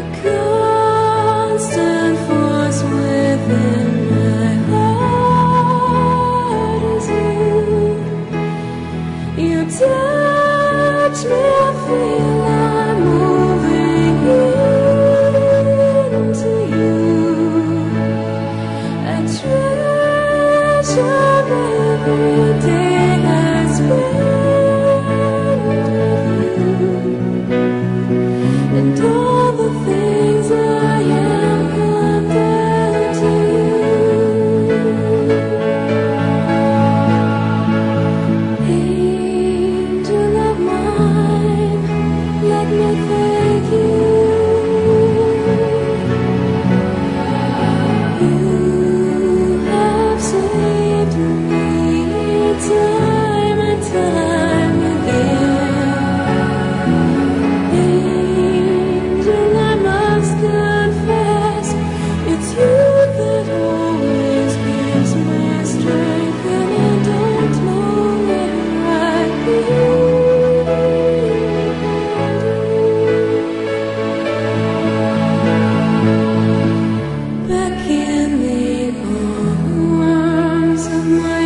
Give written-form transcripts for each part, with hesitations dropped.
constant force within my heart is you. You touch me, I feel I'm moving into you. I treasure every day I spend with you, and all the things I am condemned to you. Angel of mine, let me thank you. You have saved me time and time again. Angel, I must confess, it's you that always gives me strength, and I don't know where I'd be. Back in the arms of my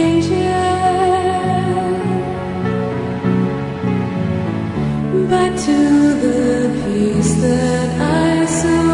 angel, back to the peace that I saw.